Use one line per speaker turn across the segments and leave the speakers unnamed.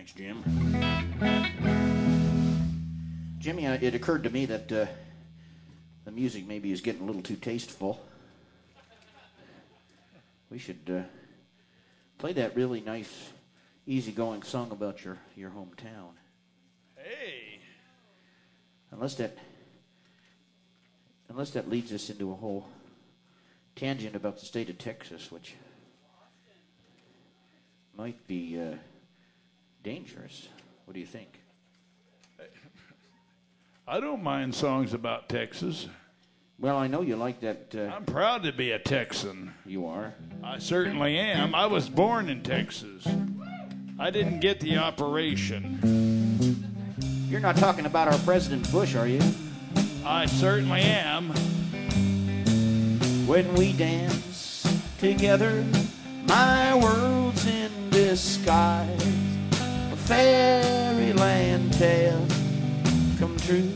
Thanks, Jim. Jimmy, it occurred to me that the music maybe is getting a little too tasteful. We should play that really nice, easygoing song about your hometown.
Hey.
Unless that leads us into a whole tangent about the state of Texas, which might be dangerous. What do you think?
I don't mind songs about Texas.
Well, I know you like that.
I'm proud to be a Texan.
You are?
I certainly am. I was born in Texas. I didn't get the operation.
You're not talking about our President Bush, are you?
I certainly am.
When we dance together, my world's in disguise. A fairyland tale come true.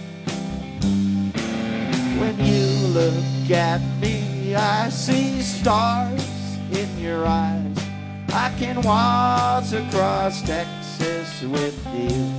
When you look at me, I see stars in your eyes. I can waltz across Texas with you.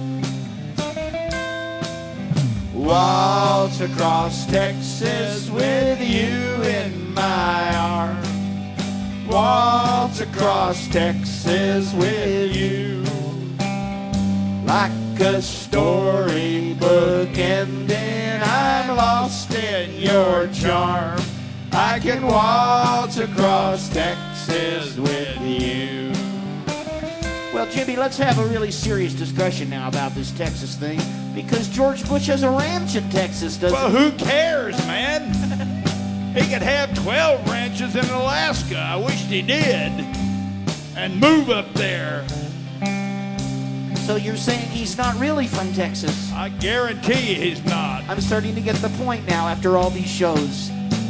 Waltz across Texas with you in my arms. Waltz across Texas with you. Like a storybook ending, I'm lost in your charm. I can waltz across Texas with you. Well, Jimmy, let's have a really serious discussion now about this Texas thing, because George Bush has a ranch in Texas, doesn't he?
Well, who cares, man? He could have 12 ranches in Alaska. I wished he did. And move up there.
So you're saying he's not really from Texas?
I guarantee he's not.
I'm starting to get the point now after all these shows.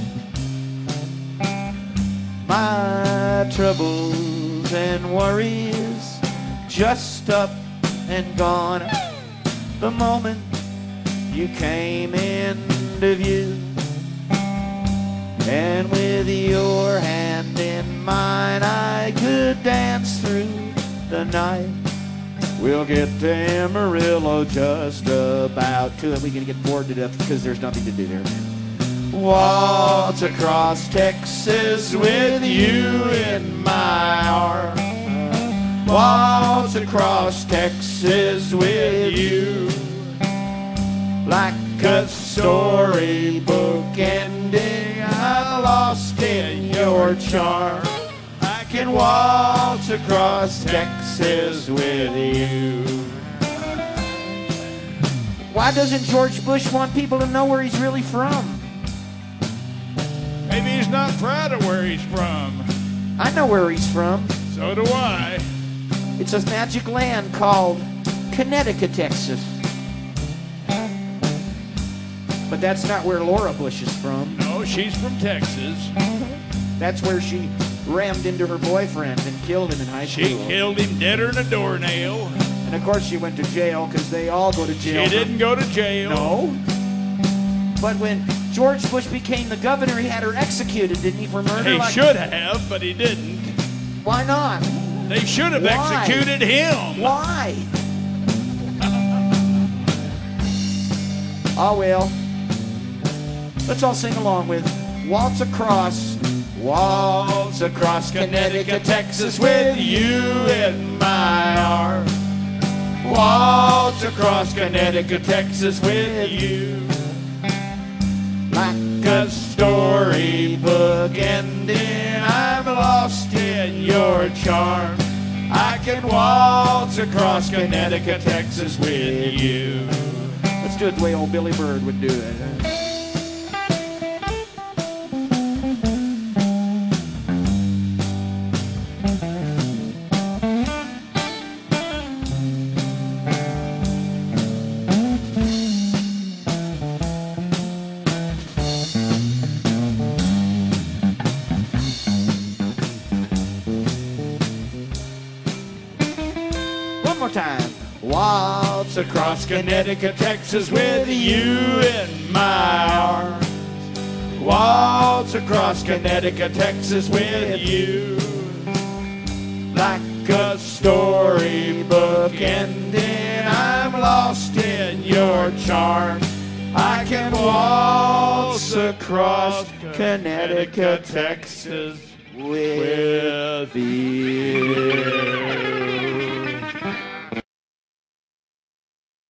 My troubles and worries just up and gone the moment you came into view. And with your hand in mine, I could dance through the night. We'll get to Amarillo just about to it. We're going to get bored to death because there's nothing to do there. Waltz across Texas with you in my arms. Waltz across Texas with you. Like a storybook ending, I'm lost in your charm. I can waltz across Texas with you. Why doesn't George Bush want people to know where he's really from?
Maybe he's not proud of where he's from.
I know where he's from.
So do I.
It's a magic land called Connecticut, Texas. But that's not where Laura Bush is from.
No, she's from Texas.
That's where she rammed into her boyfriend and killed him in high school.
She killed him deader than a doornail.
And of course she went to jail because they all go to jail.
She didn't go to jail.
No. But when George Bush became the governor, he had her executed, didn't he, for murder?
He should have, but he didn't.
Why not?
They should have executed him.
Why? Oh, well. Let's all sing along with Waltz Across Connecticut, Texas with you in my arms. Waltz across Connecticut, Texas with you. Like a storybook ending, I'm lost in your charm. I can waltz across Connecticut, Texas with you. Let's do it the way old Billy Bird would do it. Time. Waltz across Connecticut, Texas with you in my arms. Waltz across Connecticut, Texas with you. Like a storybook book ending, I'm lost in your charms. I can waltz across Connecticut, Texas with you.